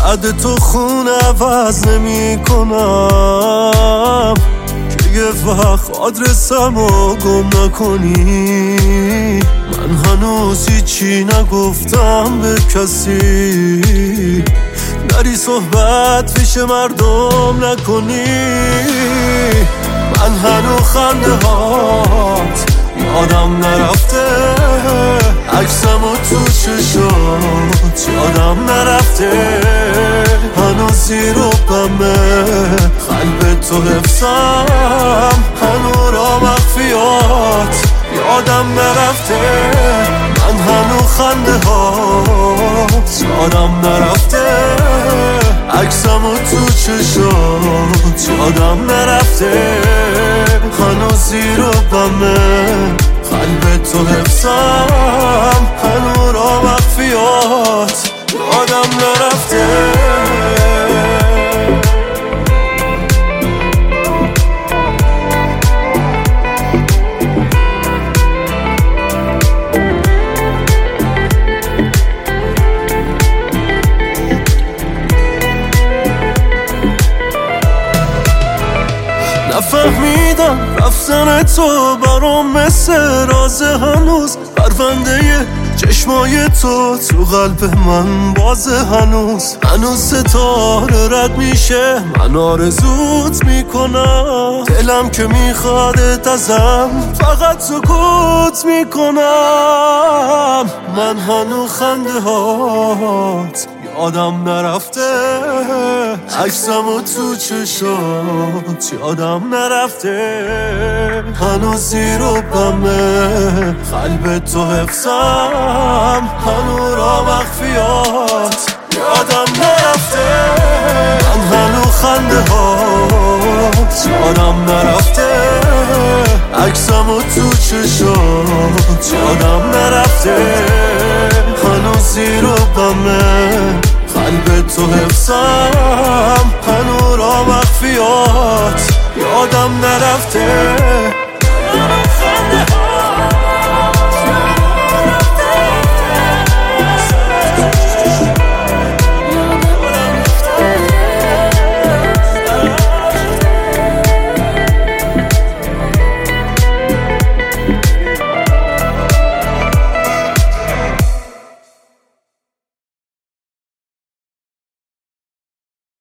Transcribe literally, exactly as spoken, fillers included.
بعد تو خون عوض نمی کنم که یه وقت آدرسم رو گم نکنی. من هنوز هیچی نگفتم به کسی، نری صحبت پیش مردم نکنی. من هنوز خنده هات یادم نرفته، عکسم و تو چشات یادم نرفته. هنوز زیر و بمه قلب تو حفظم، هنوز را مخفیات یادم نرفته. من هنوز خنده هات یادم نرفته، عکسم و تو چشات یادم نرفته. هنوز زیر و بمه قلب تو حفظم، هنوز را مخفیات یادم نرفته. نفهمیدم رفتن تو برام مثل راز، هنوز پرونده چشمای تو تو قلب من بازه. هنوز هنوز ستاره رد میشه، من آرزوت میکنم. دلم که میخواد ازم فقط سکوت میکنم. من هنوز خنده هات یادم نرفته، عکسم و تو چشات یادم نرفته. هنوز زیر و بمه قلب تو حفظم، هنوز را مخفیات یادم نرفته. من هنوز خنده هات یادم نرفته، عکسم و تو چشات یادم نرفته. هنوز زیر و بمه قلب تو حفظم، هنوز را مخفیات یادم نرفته.